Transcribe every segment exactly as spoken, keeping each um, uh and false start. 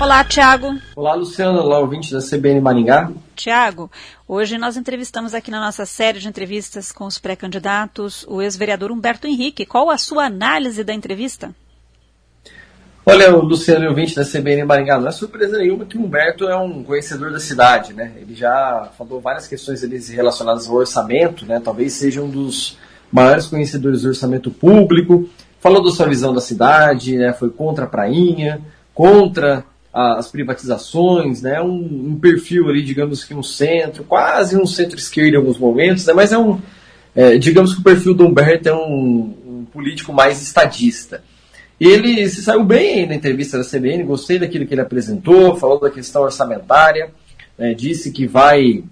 Olá, Tiago. Olá, Luciana. Olá, ouvinte da C B N Maringá. Tiago, hoje nós entrevistamos aqui na nossa série de entrevistas com os pré-candidatos o ex-vereador Humberto Henrique. Qual a sua análise da entrevista? Olha, o Luciano, ouvinte da C B N Maringá, não é surpresa nenhuma que o Humberto é um conhecedor da cidade, né? Ele já falou várias questões ali relacionadas ao orçamento, né? Talvez seja um dos maiores conhecedores do orçamento público. Falou da sua visão da cidade, né? Foi contra a prainha, contra as privatizações, né? Um, um perfil ali, digamos que um centro, quase um centro-esquerda em alguns momentos, né? Mas é um, é, digamos que o perfil do Humberto é um, um político mais estadista. Ele se saiu bem na entrevista da C B N, gostei daquilo que ele apresentou, falou da questão orçamentária, né, disse que vai,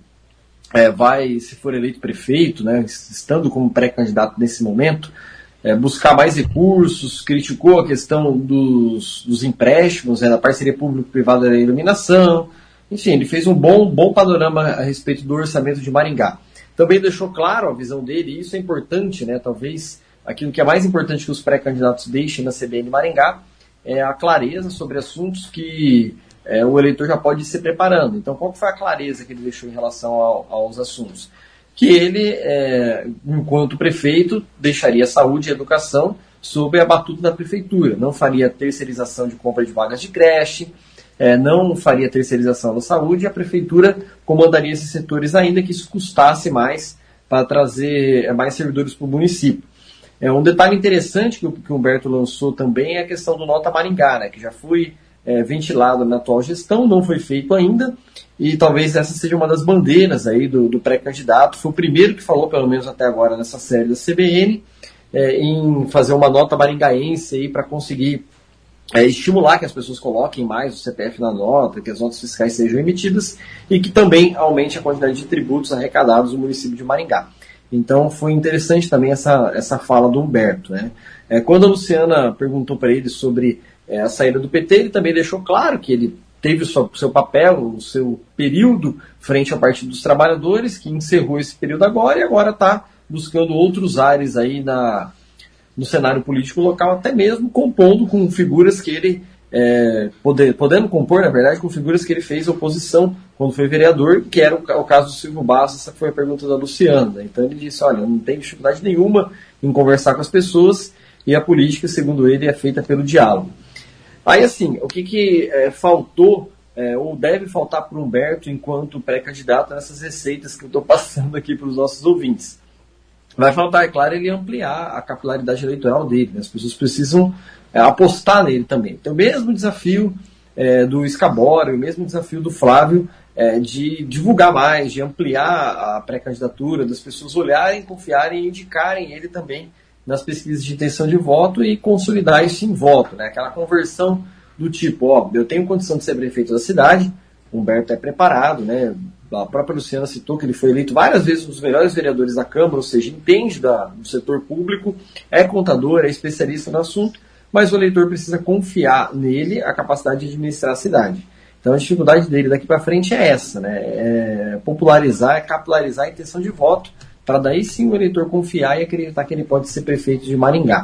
é, vai, se for eleito prefeito, né, estando como pré-candidato nesse momento, é, buscar mais recursos, criticou a questão dos, dos empréstimos, né, da parceria público-privada da iluminação, enfim, ele fez um bom, bom panorama a respeito do orçamento de Maringá. Também deixou claro a visão dele, e isso é importante, né, talvez... Aquilo que é mais importante que os pré-candidatos deixem na C B N Maringá é a clareza sobre assuntos que é, o eleitor já pode ir se preparando. Então, qual foi a clareza que ele deixou em relação ao, aos assuntos? Que ele, é, enquanto prefeito, deixaria a saúde e a educação sob a batuta da prefeitura. Não faria terceirização de compra de vagas de creche, é, não faria terceirização da saúde, e a prefeitura comandaria esses setores ainda que isso custasse mais para trazer mais servidores para o município. É, um detalhe interessante que o, que o Humberto lançou também é a questão do Nota Maringá, né, que já foi é, ventilado na atual gestão, não foi feito ainda, e talvez essa seja uma das bandeiras aí do, do pré-candidato. Foi o primeiro que falou, pelo menos até agora, nessa série da C B N, é, em fazer uma nota maringaense para conseguir é, estimular que as pessoas coloquem mais o C P F na nota, que as notas fiscais sejam emitidas, e que também aumente a quantidade de tributos arrecadados no município de Maringá. Então foi interessante também essa, essa fala do Humberto, né? É, quando a Luciana perguntou para ele sobre é, a saída do P T, ele também deixou claro que ele teve o seu, seu papel, o seu período frente ao Partido dos Trabalhadores, que encerrou esse período agora e agora está buscando outros ares aí na, no cenário político local, até mesmo compondo com figuras que ele, é, poder, podendo compor, na verdade, com figuras que ele fez oposição quando foi vereador, que era o, o caso do Silvio Bastos. Essa foi a pergunta da Luciana. Então ele disse, olha, não tem dificuldade nenhuma em conversar com as pessoas, e a política, segundo ele, é feita pelo diálogo. Aí, assim, o que, que é, faltou, é, ou deve faltar para o Humberto enquanto pré-candidato nessas receitas que eu estou passando aqui para os nossos ouvintes? Vai faltar, é claro, ele ampliar a capilaridade eleitoral dele, né? As pessoas precisam é, apostar nele também. Então, o mesmo desafio é, do Scabora, o mesmo desafio do Flávio, É, de divulgar mais, de ampliar a pré-candidatura, das pessoas olharem, confiarem e indicarem ele também nas pesquisas de intenção de voto e consolidar isso em voto, né? Aquela conversão do tipo, ó, eu tenho condição de ser prefeito da cidade, o Humberto é preparado, né? A própria Luciana citou que ele foi eleito várias vezes um dos melhores vereadores da Câmara, ou seja, entende da, do setor público, é contador, é especialista no assunto, mas o eleitor precisa confiar nele a capacidade de administrar a cidade. Então a dificuldade dele daqui para frente é essa, né? É popularizar, é capilarizar a intenção de voto, para daí sim o eleitor confiar e acreditar que ele pode ser prefeito de Maringá.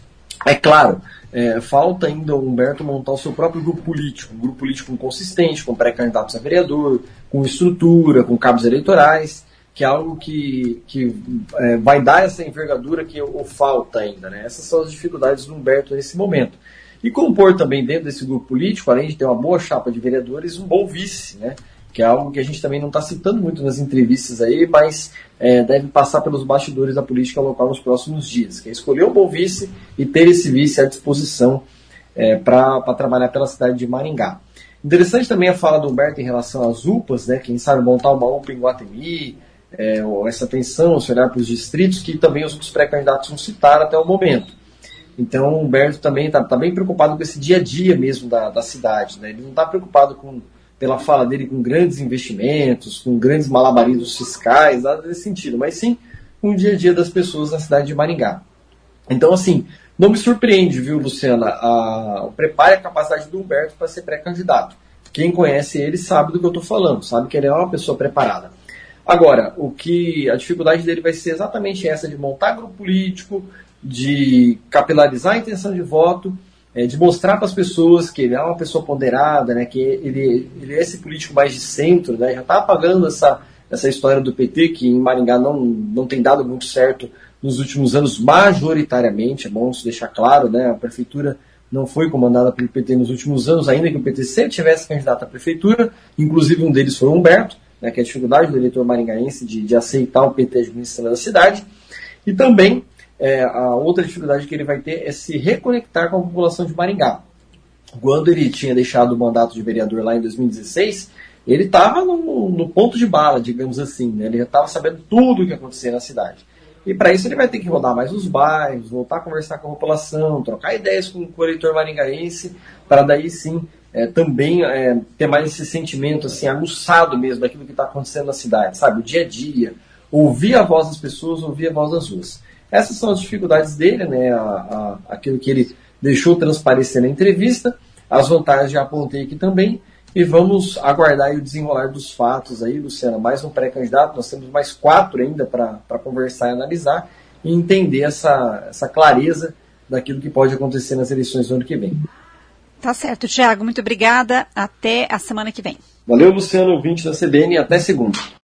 É claro, é, falta ainda o Humberto montar o seu próprio grupo político, um grupo político consistente, com pré-candidatos a vereador, com estrutura, com cabos eleitorais, que é algo que, que é, vai dar essa envergadura que o falta ainda, né? Essas são as dificuldades do Humberto nesse momento. E compor também dentro desse grupo político, além de ter uma boa chapa de vereadores, um bom vice, né? Que é algo que a gente também não está citando muito nas entrevistas aí, mas é, deve passar pelos bastidores da política local nos próximos dias, que é escolher um bom vice e ter esse vice à disposição é, para trabalhar pela cidade de Maringá. Interessante também a fala do Humberto em relação às U P As, né? Quem sabe montar uma U P A em Guatemi, é, essa atenção, se olhar para os distritos, que também os outros pré-candidatos não citaram até o momento. Então o Humberto também está tá bem preocupado com esse dia a dia mesmo da, da cidade, né? Ele não está preocupado com, pela fala dele com grandes investimentos, com grandes malabarismos fiscais, nada nesse sentido, mas sim com o dia a dia das pessoas na cidade de Maringá. Então, assim, não me surpreende, viu, Luciana, a, prepare a capacidade do Humberto para ser pré-candidato. Quem conhece ele sabe do que eu estou falando, sabe que ele é uma pessoa preparada. Agora, o que a dificuldade dele vai ser exatamente essa, de montar grupo político, de capilarizar a intenção de voto é, de mostrar para as pessoas que ele é uma pessoa ponderada, né, que ele, ele é esse político mais de centro, né, já está apagando essa, essa história do P T, que em Maringá não, não tem dado muito certo nos últimos anos, majoritariamente, é bom isso deixar claro, né, a prefeitura não foi comandada pelo P T nos últimos anos, ainda que o P T sempre tivesse candidato à prefeitura, inclusive um deles foi o Humberto, né, que é a dificuldade do eleitor maringaense de, de aceitar o P T administrando a cidade, e também é, a outra dificuldade que ele vai ter é se reconectar com a população de Maringá. Quando ele tinha deixado o mandato de vereador lá em dois mil e dezesseis, ele estava no, no ponto de bala, digamos assim, né, ele já estava sabendo tudo o que acontecia na cidade. E para isso ele vai ter que rodar mais os bairros, voltar a conversar com a população, trocar ideias com o eleitor maringaense, para daí sim é, também é, ter mais esse sentimento assim, aguçado mesmo daquilo que está acontecendo na cidade, sabe? O dia a dia, ouvir a voz das pessoas, ouvir a voz das ruas. Essas são as dificuldades dele, né? a, a, aquilo que ele deixou transparecer na entrevista, as vantagens já apontei aqui também. E vamos aguardar aí o desenrolar dos fatos aí, Luciana. Mais um pré-candidato, nós temos mais quatro ainda para conversar e analisar e entender essa, essa clareza daquilo que pode acontecer nas eleições do ano que vem. Tá certo, Thiago. Muito obrigada. Até a semana que vem. Valeu, Luciano, ouvinte da C B N, e até segunda.